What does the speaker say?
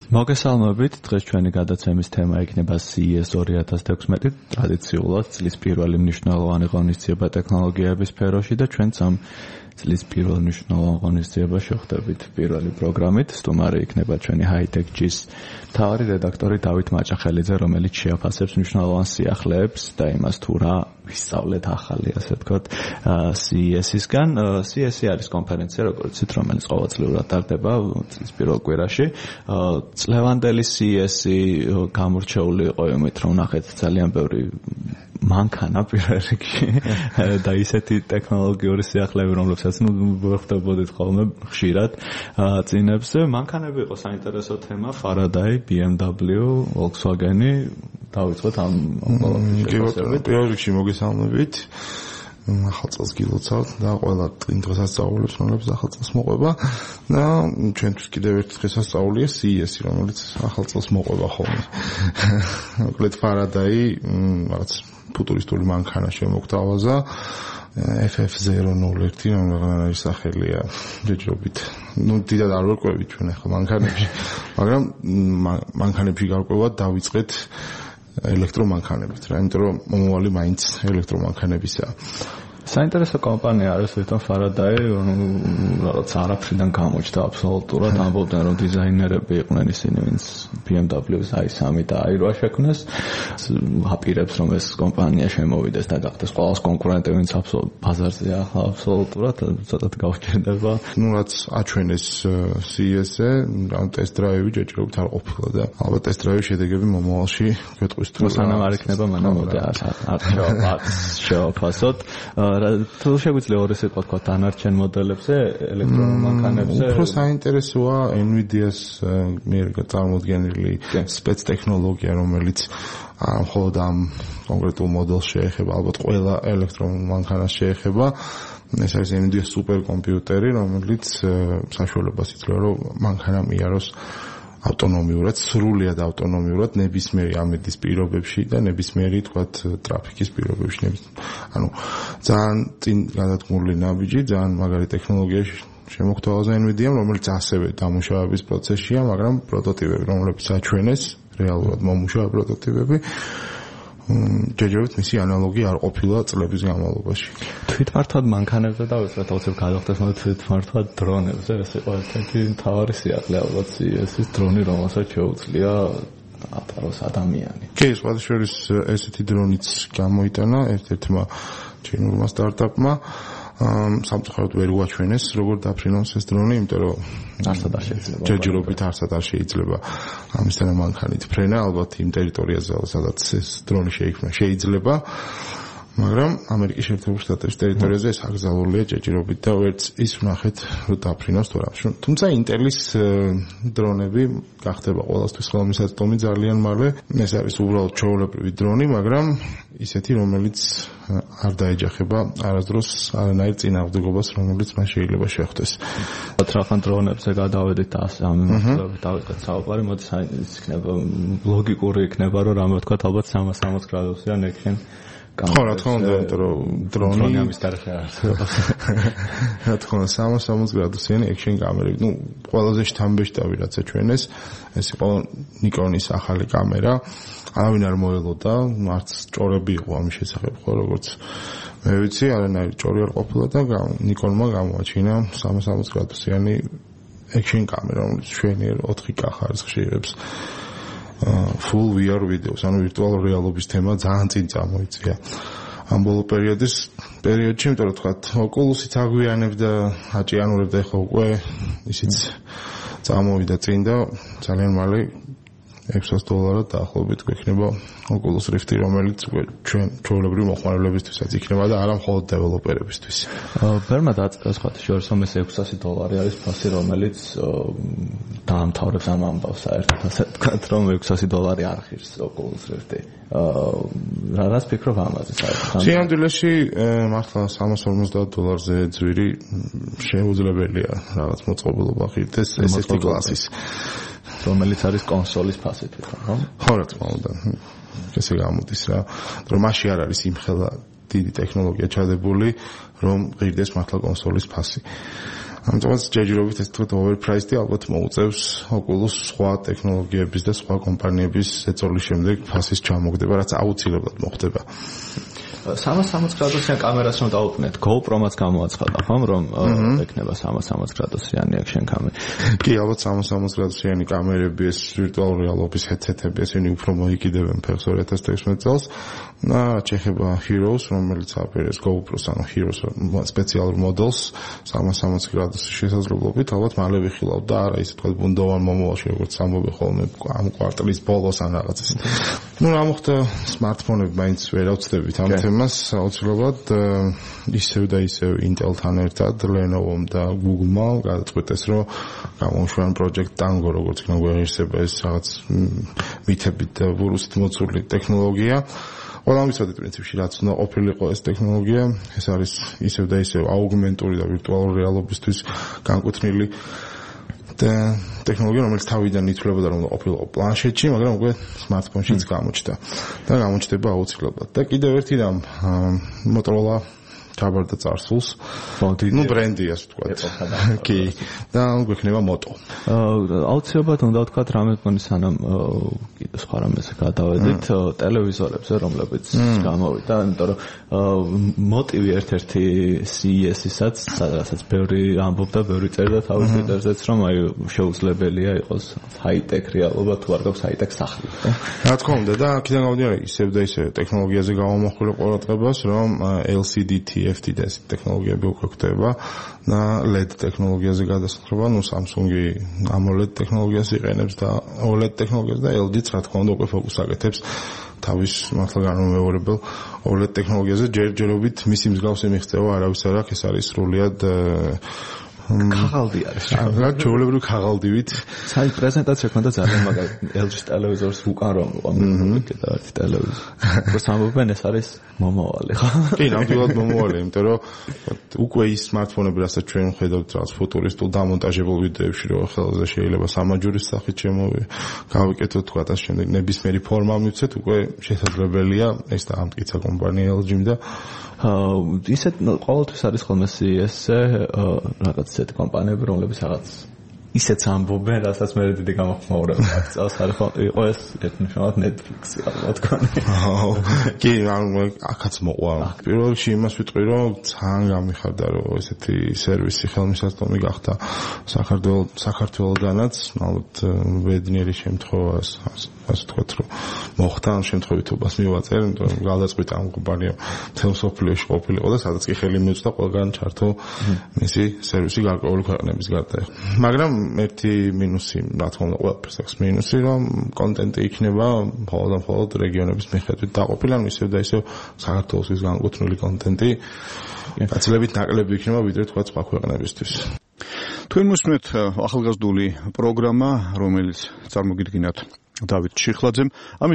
მოგესალმებით, დღეს ჩვენი გადაცემის თემა იქნება CES 2016, ტრადიციულად წლის პირველი მნიშვნელოვანი ღონისძიება ტექნოლოგიების სფეროში და ჩვენც ამ წლის პირველ მნიშვნელოვან ღონისძიებას შევხვდებით პირველი პროგრამით. სტუმარი იქნება ჩვენი High-Tech-G-ის მთავარი რედაქტორი დავით მაჭახელიძე, რომელიც შეაფასებს მნიშვნელოვან სიახლეებს და იმას თუ რა ვისწავლეთ ახალი, ასე ვთქვათ, CES-ისგან. CES არის კონფერენცია, როგორც იცით, რომელიც ყოველწლიურად ტარდება წლის პირველ კვირაში. წლევანდელი CES-ი გამორჩეული იყო იმით, რომ ნახეთ ძალიან ბევრი მანქანა პირველ რიგში და ისეთი ტექნოლოგიური სიახლეები, რომლებსაც ვხვდებოდით ხოლმე ხშირად წინებზე. მანქანები იყო საინტერესო თემა, Faraday, BMW, Volkswagen-ი. დავიწყოთ ამ ყველაფერში. პირველ რიგში მოგესალმებით. ახალ წელს გილოცავთ და ყველა დღესასწაულებს, რომლებიც ახალ წელს მოყვება და ჩვენთვის კიდევ ერთი დღესასწაულია CES-ი, რომელიც ახალ წელს მოყვება ხოლმე. მოკლედ Faraday რაღაც ფუტურისტული მანქანა შემოგთავაზა FF001, რომელიც სახელია ჯერჯერობით. დიდად არ ვერკვევით ჩვენ ახლა მანქანებში, მაგრამ მანქანებში გარკვევად დავიწყეთ ელექტრომანქანებით, რა, იმიტომ რომ მომავალი მაინც ელექტრომანქანებისაა. საინტერესო კომპანია არის თვითონ Faraday, რაღაც არაფრიდან გამოჩნდა აბსოლუტურად, ამბობდნენ რომ დიზაინერები იყვნენ ისინი, ვინც BMW-ს i3 და i8 შექმნეს. აპირებს რომ ეს კომპანია შემოვიდეს და გახდეს ყველას კონკურენტი, ვინც ბაზარზე ახლა აბსოლუტურად ცოტათ გავჭირდება. ნუ რაც აჩვენეს CES-ზე, ამ ტესტ-დრაივი ჯერჯერობით არ ყოფილა და ალბათ ტესტ-დრაივის შედეგები მომავალში გვეტყვის თუ სანამ არ იქნება, მანამ მოდი არ შევაფასოთ. თუ შეგვიძლია ორი სიტყვა თქვა დანარჩენ მოდელებზე, ელექტრომანქანებზე. უფრო საინტერესოა NVIDIA-ს მიერ წარმოდგენილი სპეცტექნოლოგია, რომელიც მხოლოდ ამ კონკრეტულ მოდელს შეეხება, ალბათ ყველა ელექტრომანქანას შეეხება. ეს არის NVIDIA სუპერკომპიუტერი, რომელიც საშუალებას იძლევა, რომ მანქანა მიაროს ავტონომიურად, სრულიად ავტონომიურად ნებისმიერი ამედის პირობებში და ნებისმიერი, თქვათ, ტრაფიკის პირობებში. ანუ ძალიან წინ გადადგმული ნაბიჯი, ძალიან მაგარი ტექნოლოგია შემოგთავაზა NVIDIA-მ, რომელიც ასევე დამუშავების პროცესშია, მაგრამ პროტოტიპები, რომლებიც აჩვენეს, რეალურად მომუშავე პროტოტიპები, ჯერჯერობით მისი ანალოგი არ ყოფილა წლების განმავლობაში. თვითმართვად მანქანებზე დავიწყეთ, აუცილებლად გადავხდეს, მაგრამ თვითმართვად დრონებზე, ეს იყო ერთ-ერთი მთავარი სიახლე, ალბათ CES-ის დრონი, რომელსაც შეუძლია ატაროს ადამიანი. კი, სხვათა შორის ესეთი დრონიც გამოიტანა ერთ-ერთმა ჩინურმა სტარტაპმა. სამწუხაროდ ვერ უაჩვენეს, როგორ დაფრინავს ეს დრონი, იმიტომ რომ არსად არ შეიძლება. ჯერჯერობით არსად არ შეიძლება ამისთანა მანქანით ფრენა, ალბათ იმ ტერიტორიაზე, სადაც ეს დრონი შეიძლება. მაგრამ ამერიკის შეერთებულ შტატების ტერიტორიაზე ეს აკრძალულია ჯერჯერობით და ვერც ის ვნახეთ, რომ დაფრინავს თუ რა. თუმცა ინტელის დრონები გახდება ყველასთვის ხელმისაწვდომი ძალიან მალე. ეს არის უბრალოდ ჩვეულებრივი დრონი, მაგრამ ისეთი, რომელიც არ დაეჯახება არასდროს არანაირ წინააღმდეგობას, რომელიც მას შეიძლება შეხვდეს. რახან დრონებზე გადავედით ამ მიმართულებით დავიწყეთ საუბარი, მოდი იქნება ლოგიკური იქნება, რომ რამე ვთქვათ, ალბათ 360 გრადუსიან ექშენ. ხო, რა თქმა უნდა, იმიტომ რომ დრონი ამის თარიღი არის. რა თქმა უნდა, 360 გრადუსიანი ექშენ კამერები. ნუ ყველაზე შთამბეჭდავი რაც აჩვენეს, ეს იყო Nikon-ის ახალი კამერა. არავინ არ მოელოდა, არც ჭორები იყო ამის შესახებ, ხო, როგორც მე ვიცი, არანაირი ჭორი არ ყოფილა და Nikon-მა გამოაჩინა 360 გრადუსიანი ექშენ კამერა, რომელიც შვენიერ 4K ხარისხს ხშირებს. Full VR ვიდეოს, ანუ ვირტუალურ რეალობის თემა ძალიან წინ წამოიწია. ამ ბოლო პერიოდში, იმიტომ რომ თქვათ, Oculus-იც აგვიანებდა, აჭიანურებდა, ეხლა უკვე ისიც წამოვიდა წინ და ძალიან მალე $600 დაახლოებით გვექნება Oculus Rift, რომელიც ჩვეულებრივი მოხმარებლებისთვისაც იქნება და არა მხოლოდ დეველოპერებისთვის. ბერმა დაწყეს სხვათა შორის რომ ეს $600 არის ფასი, რომელიც დაამთავრებს ამ ამბავს საერთოდ, ასე ვთქვათ, რომ $600 არ ღირს Oculus Rift-ი. რას ფიქრობ ამაზე საერთოდ? სიამდვილეში მართლა $350-ზე ძვირი შეუძლებელია რაღაც მოწყობილობა ღირდეს ესეთი კლასის. რომელიც არის კონსოლის ფასით, ხო? ხო, რა თქმა უნდა. ესე გამოდის რა, რომ მასში არ არის იმხელა დიდი ტექნოლოგია ჩადებული, რომ ღირდეს მართლა კონსოლის ფასი. ამიტომაც ჯერჯერობით ეს თქვა overpriced-ი ალბათ მოუწევს Oculus სხვა ტექნოლოგიების და სხვა კომპანიების ეწოლის შემდეგ ფასის ჩამოგდება, რაც აუცილებლად მოხდება. 360 გრადუსიან კამერას რომ დავუყნეთ, GoPro-მაც გამოაცხადა, ხომ, რომ ექნება 360 გრადუსიანი action კამერა. კი, ალბათ 360 გრადუსიანი კამერები, ეს ვირტუალური რეალობის headset-ები, ესენი უფრო მოიკიდებენ ფეხს 2016 წელს. ჩეხება Heroes, რომელიც აპირებს GoPro-ს, ანუ Heroes სპეციალურ მოდელს 360 გრადუსის შესაძლებლობით, ალბათ მალე ვიხილავ და არა ისე თქვა ბუნდოვან მომავალში, როგორც ამბობენ ხოლმე ამ კვარტალის ბოლოს ან რაღაც ისე. რა მოხდა smartphone-ები მაინც ვერ ავწდებით ამ თემას, აუცილებლად ისევ და ისევ Intel-თან ერთად Lenovo-მ და Google-მ გადაწყვეტეს, რომ გამოუშვან Project Tango, როგორც იქნა გვეღირსება ეს რაღაც მითებით და ვირუსით მოცული ტექნოლოგია. ყველამ ვიცოდეთ პრინციპში რაც უნდა ყოფილიყო ეს ტექნოლოგია, ეს არის ისევ და ისევ აუგმენტური და ვირტუალური რეალობისთვის განკუთვნილი ტექნოლოგია, რომელიც თავიდან ითვლებოდა რომ უნდა ყოფილიყო პლანშეტში, მაგრამ უკვე smartphone-შიც გამოჩნდა და გამოჩნდება აუცილებლად. და კიდევ ერთი რამ, Motorola ჩაბარდა წარსულს. ბრენდი ასე ვთქვათ. კი. და გვექნება Moto. აუცილებლად უნდა ვთქვათ რამე თქვენი სანამ კიდე სხვა რამეზე გადავედით ტელევიზორებზე, რომლებიც გამოვიდა, იმიტომ რომ მოტივი ერთ-ერთი CES-ისაც, სადაც ბევრი ამბობდა, ბევრი წერდა თავის Twitter-ზეც, რომ აი შეუძლებელია იყოს high-tech რეალობა თუ არ გაქვს high-tech სახლი. რა თქმა უნდა და აქედან გამომდინარე ისევ და ისევ ტექნოლოგიაზე გამომახვილ ყურადღებას, რომ LCD TFT და ეს ტექნოლოგიები უკვე ხდება და LED ტექნოლოგიაზე გადასახლება, Samsung-ი AMOLED ტექნოლოგიას იყენებს და OLED ტექნოლოგიას და LG-ც რა თქმა უნდა უკვე ფოკუსს აკეთებს თავის მართლა განმეორებელ OLED ტექნოლოგიაზე. ჯერჯერობით მისი მსგავსი მიღწევა არავის არ აქვს, ეს არის სრულიად ქაღალდი არის. რა ჩვეულებრივი ქაღალდივით. საერთოდ პრეზენტაცია ქონდა ძალიან მაგარი LG-ის ტელევიზორს უკან რომ და ერთი ტელევიზორი. როგორც ამბობენ ეს არის მომავალი, ხო? კი, ნამდვილად მომავალი, იმიტომ რომ უკვე ის smartphone-ები, რასაც ჩვენ ვხედავთ, რაღაც ფუტურისტულ დამონტაჟებულ ვიდეოებში, რომ ხელზე შეიძლება სამაჯურის სახით გავიკეთოთ, თქვა და შემდეგ ნებისმიერი ფორმა მივცეთ, უკვე შესაძლებელია ეს და ამტკიცა კომპანია LG-მ და ისეთ ყოველთვის არის ხოლმე CES-ზე რაღაც ისეთი კომპანიები, რომლებიც რაღაც ისეც ამბობენ, რასაც მე დიდი გამოხმაურება აქვს. წელს არის იყო ეს ერთნიშნულად Netflix-ი ალბათ თქვენი. კი, აქაც მოყვა. პირველ რიგში იმას ვიტყვი, რომ ძალიან გამიხარდა, რომ ესეთი სერვისი ხელმისაწვდომი გახდა საქართველოდანაც, ალბათ ბედნიერი შემთხვევას, ასე ვთქვათ, რომ მოხდა ამ შემთხვევითობას მივაწერ, იმიტომ რომ გადაწყვიტა ამ კომპანიამ მთელ მსოფლიოში ყოფილიყო და სადაც კი ხელი მიუწვდა ყველგან ჩართო მისი სერვისი გარკვეული ქვეყნების გარდა. მაგრამ ერთი მინუსი, რა თქმა უნდა, ყველაფერს აქვს მინუსი, რომ კონტენტი იქნება მხოლოდ რეგიონების მიხედვით დაყოფილი, ანუ ისევ და ისევ საქართველოსთვის განკუთვნილი კონტენტი გაცილებით ნაკლები იქნება, ვიდრე თქვა სხვა ქვეყნებისთვის. თქვენ მოსმენთ ახალგაზრდული პროგრამა, რომელიც წარმოგიდგინათ დავით ჩიხლაძემ.